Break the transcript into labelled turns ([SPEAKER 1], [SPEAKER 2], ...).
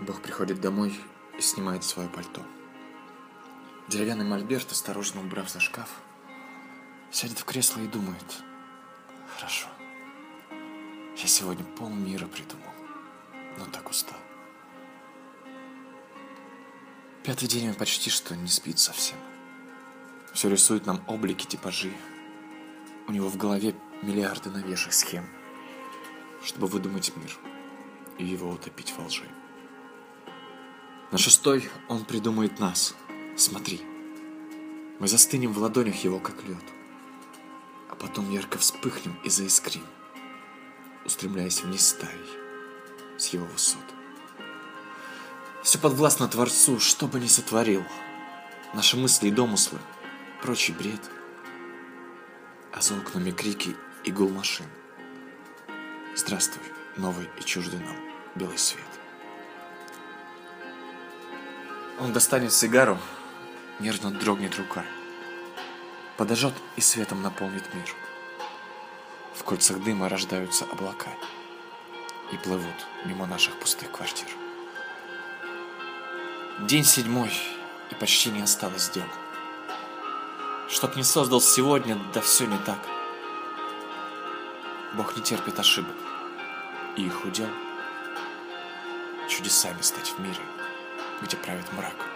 [SPEAKER 1] Бог приходит домой и снимает свое пальто. Деревянный мольберт, осторожно убрав за шкаф, сядет в кресло и думает: хорошо, я сегодня полмира придумал, но так устал. Пятый день он почти что не спит совсем. Все рисует нам облики, типажи. У него в голове миллиарды новейших схем, чтобы выдумать мир и его утопить во лжи. На шестой он придумает нас. Смотри, мы застынем в ладонях его, как лед, а потом ярко вспыхнем и заискрим, устремляясь вниз стаей с его высот. Все подвластно Творцу, что бы ни сотворил. Наши мысли и домыслы, прочий бред, а за окнами крики и гул машин. Здравствуй, новый и чуждый нам белый свет. Он достанет сигару, нежно дрогнет рука, подожжет и светом наполнит мир. В кольцах дыма рождаются облака и плывут мимо наших пустых квартир. День седьмой, и почти не осталось дел. Чтоб не создал сегодня, да все не так. Бог не терпит ошибок, и их удел чудесами стать в мире, где правит мрак.